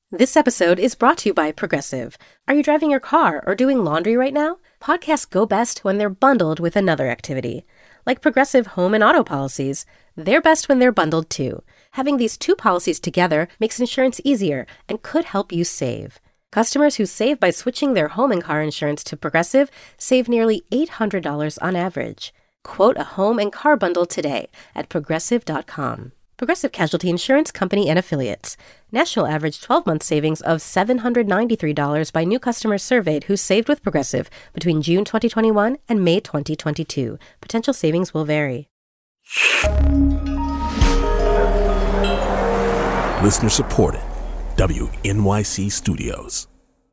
This episode is brought to you by Progressive. Are you driving your car or doing laundry right now? Podcasts go best when they're bundled with another activity. Like Progressive home and auto policies, they're best when they're bundled too. Having these two policies together makes insurance easier and could help you save. Customers who save by switching their home and car insurance to Progressive save nearly $800 on average. Quote a home and car bundle today at Progressive.com. Progressive Casualty Insurance Company and Affiliates. National average 12-month savings of $793 by new customers surveyed who saved with Progressive between June 2021 and May 2022. Potential savings will vary. Listener supported. WNYC Studios.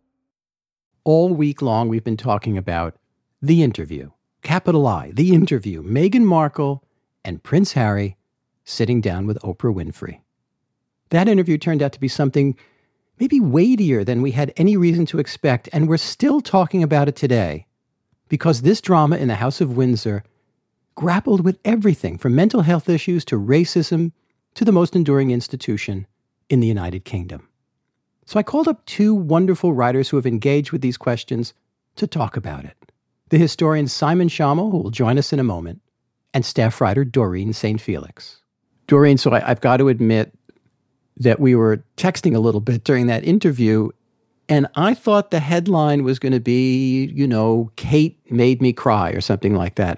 All week long, we've been talking about The Interview. Capital I, The Interview. Meghan Markle and Prince Harry sitting down with Oprah Winfrey. That interview turned out to be something maybe weightier than we had any reason to expect, and we're still talking about it today because this drama in the House of Windsor grappled with everything from mental health issues to racism to the most enduring institution in the United Kingdom. So I called up two wonderful writers who have engaged with these questions to talk about it. The historian Simon Schama, who will join us in a moment, and staff writer Doreen St. Felix. Doreen, so I've got to admit that we were texting a little bit during that interview, and I thought the headline was going to be, Kate made me cry or something like that.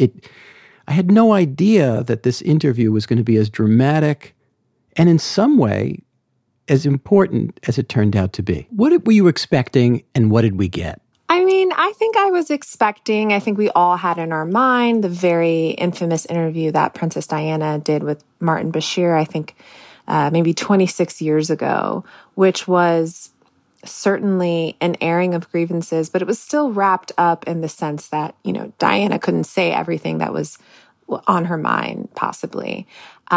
I had no idea that this interview was going to be as dramatic and in some way as important as it turned out to be. What were you expecting and what did we get? I think I think we all had in our mind the very infamous interview that Princess Diana did with Martin Bashir, I think maybe 26 years ago, which was certainly an airing of grievances, but it was still wrapped up in the sense that, Diana couldn't say everything that was on her mind, possibly.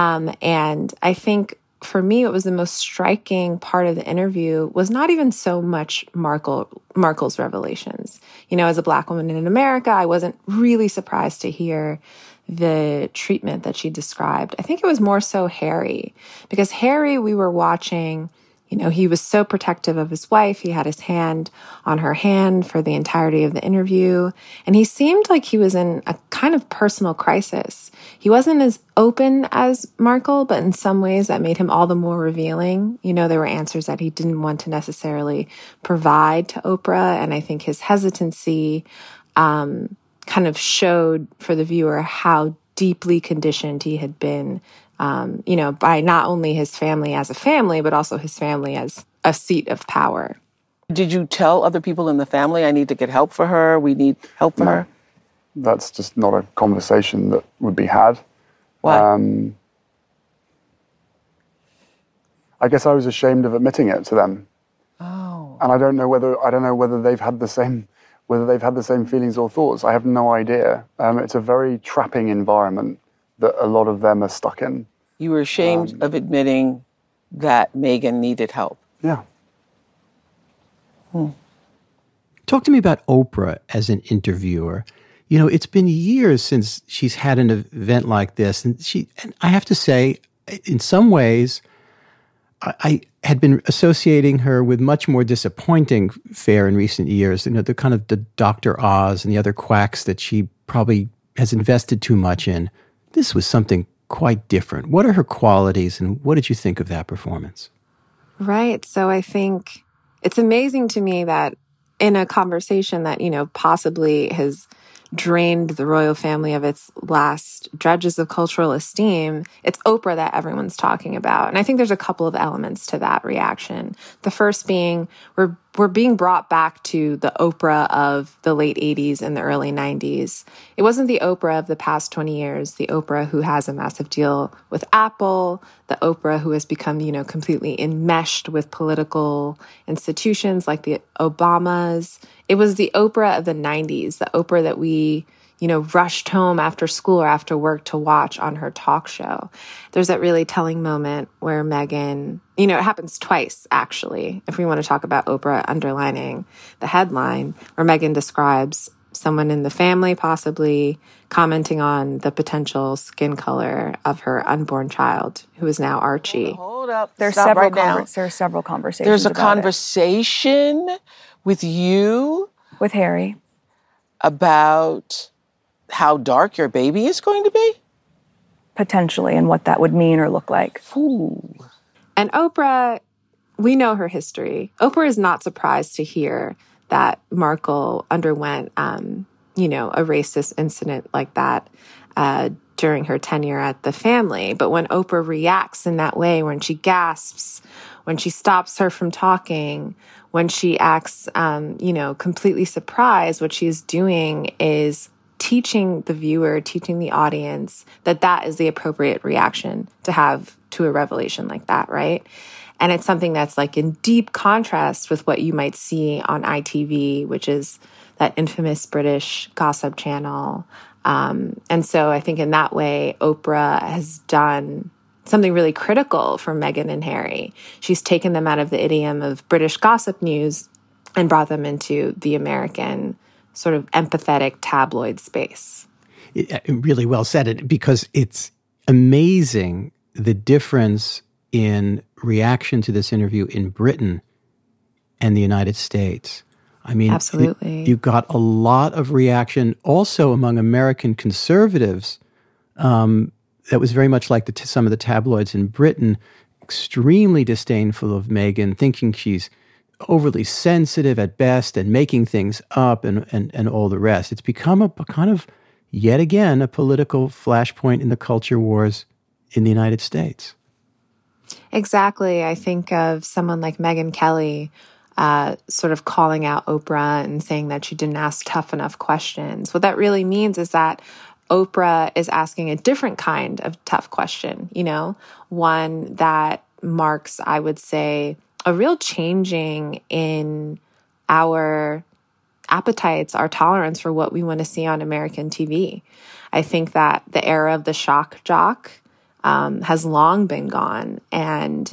And I think for me, what was the most striking part of the interview was not even so much Markle's revelations. As a Black woman in America, I wasn't really surprised to hear the treatment that she described. I think it was more so Harry, because Harry, we were watching, he was so protective of his wife. He had his hand on her hand for the entirety of the interview. And he seemed like he was in a kind of personal crisis. He wasn't as open as Markle, but in some ways that made him all the more revealing. There were answers that he didn't want to necessarily provide to Oprah. And I think his hesitancy kind of showed for the viewer how deeply conditioned he had been by not only his family as a family, but also his family as a seat of power. Did you tell other people in the family, I need to get help for her, we need help for her? That's just not a conversation that would be had. Why? I guess I was ashamed of admitting it to them. Oh. And I don't know whether they've had the same feelings or thoughts. I have no idea. It's a very trapping environment that a lot of them are stuck in. You were ashamed of admitting that Meghan needed help. Yeah. Talk to me about Oprah as an interviewer. It's been years since she's had an event like this. And I have to say, in some ways, I had been associating her with much more disappointing fare in recent years. The kind of the Dr. Oz and the other quacks that she probably has invested too much in. This was something quite different. What are her qualities, and what did you think of that performance? Right. So I think it's amazing to me that in a conversation that, possibly has drained the royal family of its last dredges of cultural esteem, it's Oprah that everyone's talking about. And I think there's a couple of elements to that reaction. The first being we're being brought back to the Oprah of the late 80s and the early 90s. It wasn't the Oprah of the past 20 years, the Oprah who has a massive deal with Apple, the Oprah who has become, completely enmeshed with political institutions like the Obamas. It was the Oprah of the 90s, the Oprah that we, rushed home after school or after work to watch on her talk show. There's that really telling moment where Meghan, it happens twice, actually, if we want to talk about Oprah underlining the headline, where Meghan describes someone in the family possibly commenting on the potential skin color of her unborn child, who is now Archie. Hold up. There's Stop several right now. There's several conversations. There's a about conversation with you with Harry about how dark your baby is going to be? potentially and what that would mean or look like. Ooh. And Oprah, we know her history. Oprah is not surprised to hear that Markle underwent, a racist incident like that during her tenure at the family. But when Oprah reacts in that way, when she gasps, when she stops her from talking, when she acts, completely surprised, what she's doing is teaching the viewer, teaching the audience that is the appropriate reaction to have to a revelation like that, right? And it's something that's like in deep contrast with what you might see on ITV, which is that infamous British gossip channel. And so I think in that way, Oprah has done something really critical for Meghan and Harry. She's taken them out of the idiom of British gossip news and brought them into the American sort of empathetic tabloid space. Really well said, because it's amazing the difference in reaction to this interview in Britain and the United States. I mean, absolutely. You got a lot of reaction also among American conservatives. That was very much like some of the tabloids in Britain, extremely disdainful of Meghan, thinking she's overly sensitive at best and making things up and all the rest. It's become a kind of, yet again, a political flashpoint in the culture wars in the United States. Exactly. I think of someone like Megyn Kelly sort of calling out Oprah and saying that she didn't ask tough enough questions. What that really means is that Oprah is asking a different kind of tough question, one that marks, I would say, a real changing in our appetites, our tolerance for what we want to see on American TV. I think that the era of the shock jock has long been gone. And,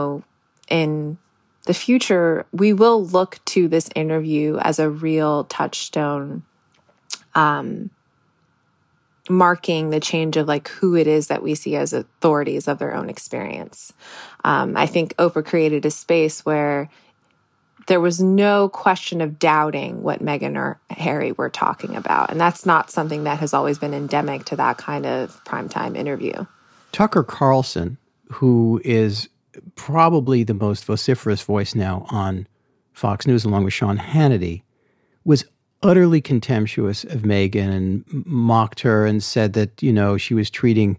in the future, we will look to this interview as a real touchstone, marking the change of like who it is that we see as authorities of their own experience. I think Oprah created a space where there was no question of doubting what Meghan or Harry were talking about. And that's not something that has always been endemic to that kind of primetime interview. Tucker Carlson, who is probably the most vociferous voice now on Fox News, along with Sean Hannity, was utterly contemptuous of Meghan and mocked her and said that, she was treating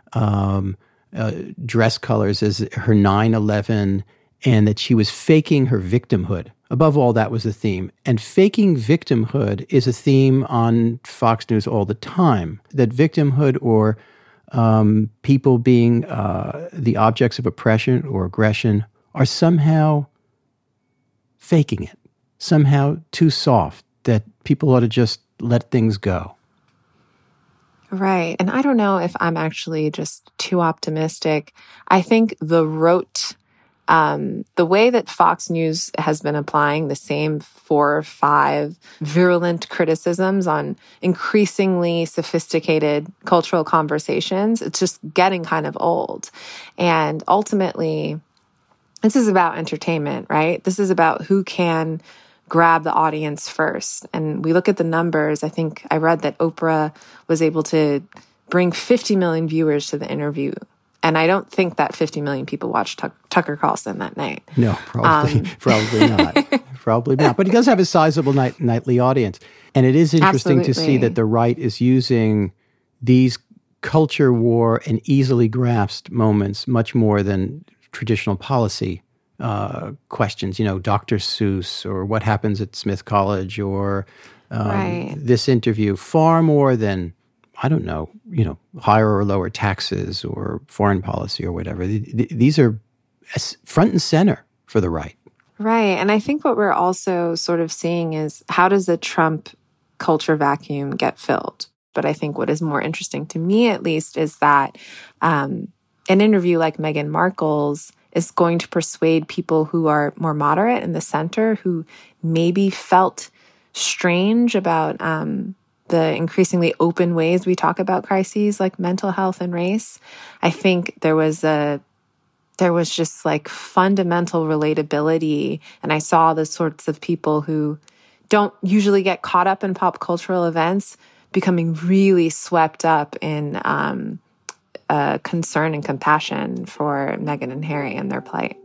dress colors as her 9/11 and that she was faking her victimhood. Above all, that was the theme. And faking victimhood is a theme on Fox News all the time, that victimhood or people being the objects of oppression or aggression are somehow faking it, somehow too soft, that people ought to just let things go. Right. And I don't know if I'm actually just too optimistic. I think the rote, the way that Fox News has been applying the same 4 or 5 virulent criticisms on increasingly sophisticated cultural conversations, it's just getting kind of old. And ultimately, this is about entertainment, right? This is about who can grab the audience first. And we look at the numbers. I think I read that Oprah was able to bring 50 million viewers to the interview. And I don't think that 50 million people watched Tucker Carlson that night. No, probably not. Probably not. But he does have a sizable nightly audience. And it is interesting to see that the right is using these culture war and easily grasped moments much more than traditional policy questions, Dr. Seuss or what happens at Smith College or this interview, far more than, I don't know, higher or lower taxes or foreign policy or whatever. These are front and center for the right. Right. And I think what we're also sort of seeing is how does the Trump culture vacuum get filled? But I think what is more interesting to me, at least, is that an interview like Meghan Markle's is going to persuade people who are more moderate in the center, who maybe felt strange about the increasingly open ways we talk about crises like mental health and race. I think there was just like fundamental relatability, and I saw the sorts of people who don't usually get caught up in pop cultural events becoming really swept up in concern and compassion for Meghan and Harry and their plight.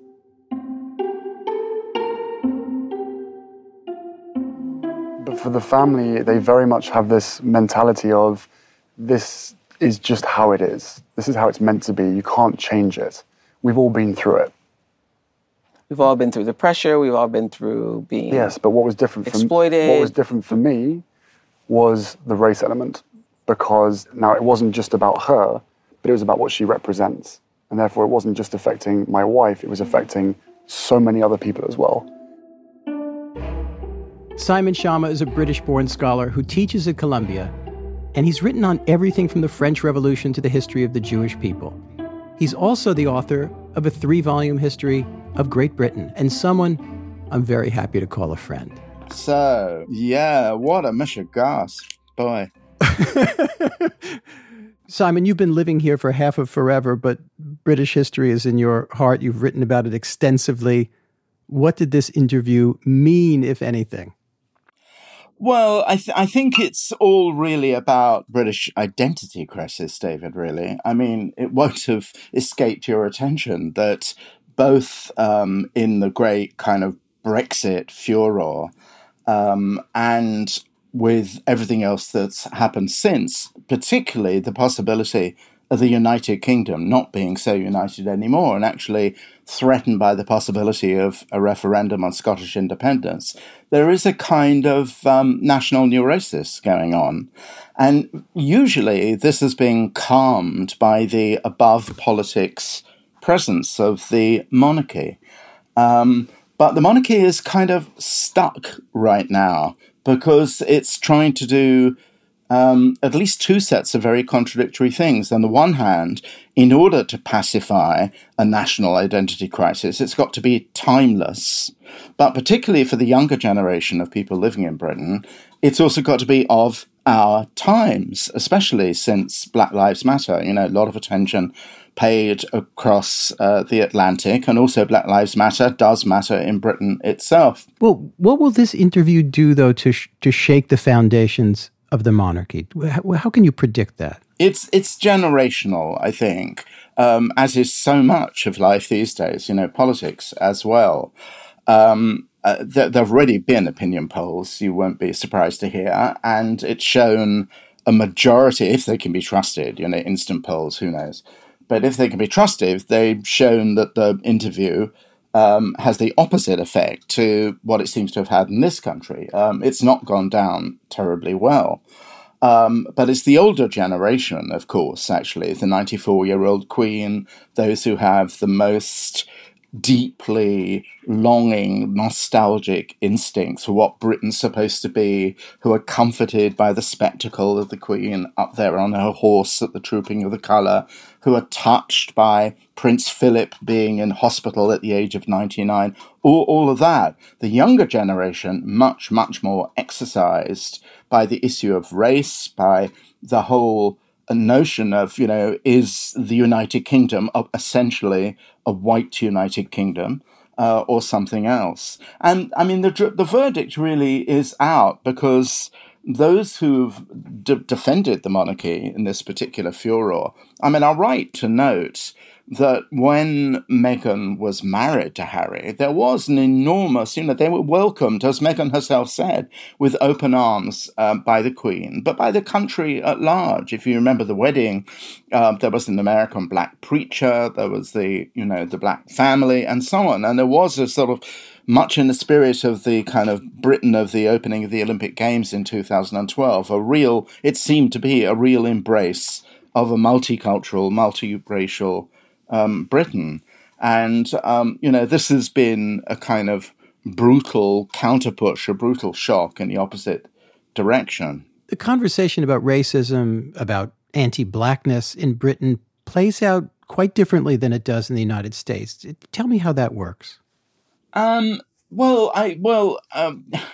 But for the family, they very much have this mentality of this is just how it is. This is how it's meant to be. You can't change it. We've all been through it. We've all been through the pressure. We've all been through being Yes, but what was different exploited. What was different for me was the race element, because now it wasn't just about her, but it was about what she represents. And therefore it wasn't just affecting my wife, it was affecting so many other people as well. Simon Schama is a British-born scholar who teaches at Columbia, and he's written on everything from the French Revolution to the history of the Jewish people. He's also the author of a 3-volume history of Great Britain, and someone I'm very happy to call a friend. So, yeah, what a mishegas, boy. Simon, you've been living here for half of forever, but British history is in your heart. You've written about it extensively. What did this interview mean, if anything? Well, I think it's all really about British identity crisis, David, really. I mean, it won't have escaped your attention that both in the great kind of Brexit furor and with everything else that's happened since, particularly the possibility of the United Kingdom not being so united anymore and actually threatened by the possibility of a referendum on Scottish independence, there is a kind of national neurosis going on. And usually this has been calmed by the above politics presence of the monarchy. But the monarchy is kind of stuck right now because it's trying to do at least two sets of very contradictory things. On the one hand, in order to pacify a national identity crisis, it's got to be timeless. But particularly for the younger generation of people living in Britain, it's also got to be of our times, especially since Black Lives Matter. You know, a lot of attention paid across the Atlantic, and also Black Lives Matter does matter in Britain itself. Well, what will this interview do, though, to shake the foundations of the monarchy? How can you predict that? It's generational, I think, as is so much of life these days, you know, politics as well. There have already been opinion polls, you won't be surprised to hear, and it's shown a majority, if they can be trusted, you know, instant polls, who knows. But if they can be trusted, they've shown that the interview has the opposite effect to what it seems to have had in this country. It's not gone down terribly well. But it's the older generation, of course, actually, the 94-year-old Queen, those who have the most deeply longing, nostalgic instincts for what Britain's supposed to be, who are comforted by the spectacle of the Queen up there on her horse at the Trooping of the Colour, who are touched by Prince Philip being in hospital at the age of 99, all of that. The younger generation, much, much more exercised by the issue of race, by the whole notion of, you know, is the United Kingdom essentially a white United Kingdom or something else? And I mean, the verdict really is out, because those who've defended the monarchy in this particular furor, I mean, are right to note that when Meghan was married to Harry, there was an enormous, you know, they were welcomed, as Meghan herself said, with open arms by the Queen, but by the country at large. If you remember the wedding, there was an American black preacher, there was the black family, and so on. And there was a sort of, much in the spirit of the kind of Britain of the opening of the Olympic Games in 2012, it seemed to be a real embrace of a multicultural, multiracial Britain. And, this has been a kind of brutal counterpush, a brutal shock in the opposite direction. The conversation about racism, about anti-blackness in Britain plays out quite differently than it does in the United States. Tell me how that works.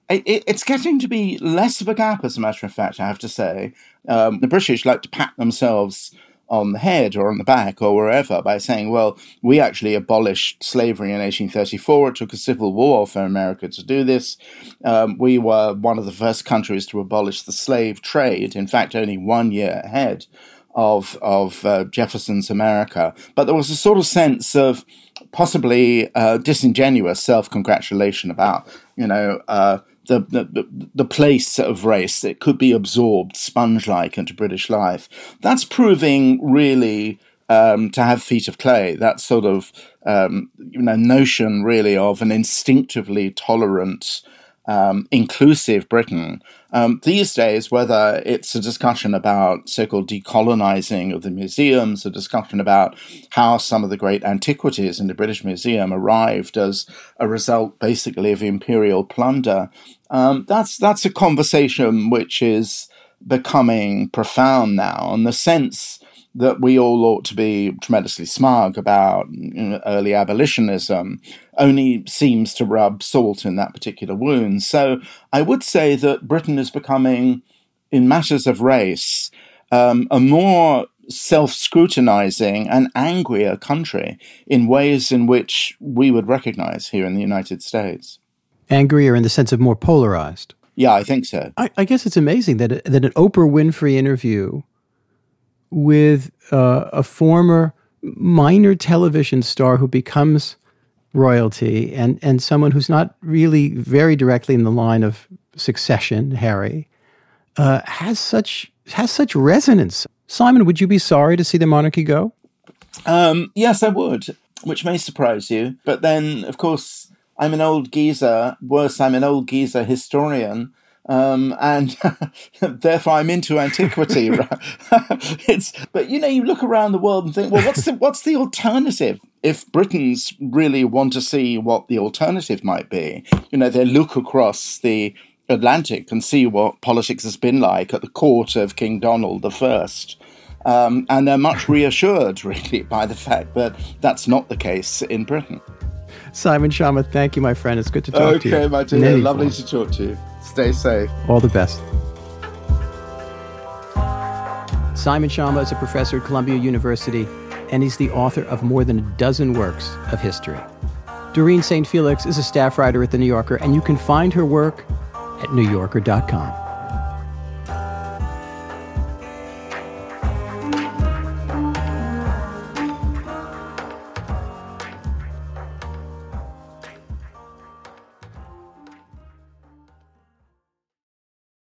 It's getting to be less of a gap, as a matter of fact, I have to say. The British like to pat themselves on the head or on the back or wherever by saying, well, we actually abolished slavery in 1834. It took a civil war for America to do this. We were one of the first countries to abolish the slave trade, in fact, only 1 year ahead of Jefferson's America. But there was a sort of sense of possibly disingenuous self-congratulation about, the place of race that could be absorbed sponge-like into British life. That's proving really to have feet of clay. That sort of notion really of an instinctively tolerant, inclusive Britain. These days, whether it's a discussion about so-called decolonizing of the museums, a discussion about how some of the great antiquities in the British Museum arrived as a result basically of imperial plunder, that's a conversation which is becoming profound now, in the sense that we all ought to be tremendously smug about early abolitionism only seems to rub salt in that particular wound. So I would say that Britain is becoming, in matters of race, a more self-scrutinizing and angrier country in ways in which we would recognize here in the United States. Angrier in the sense of more polarized? Yeah, I think so. I guess it's amazing that an Oprah Winfrey interview with a former minor television star who becomes royalty and someone who's not really very directly in the line of succession, Harry, has such resonance. Simon, would you be sorry to see the monarchy go? Yes, I would, which may surprise you. But then, of course, I'm an old geezer. Worse, I'm an old geezer historian. And therefore I'm into antiquity. But you look around the world and think, well, what's the alternative? If Britons really want to see what the alternative might be, they look across the Atlantic and see what politics has been like at the court of King Donald I. And they're much reassured, really, by the fact that that's not the case in Britain. Simon Schama, thank you, my friend. It's good to talk to you. Okay, my dear. Lovely to talk to you. Stay safe. All the best. Simon Schama is a professor at Columbia University, and he's the author of more than a dozen works of history. Doreen St. Felix is a staff writer at The New Yorker, and you can find her work at NewYorker.com.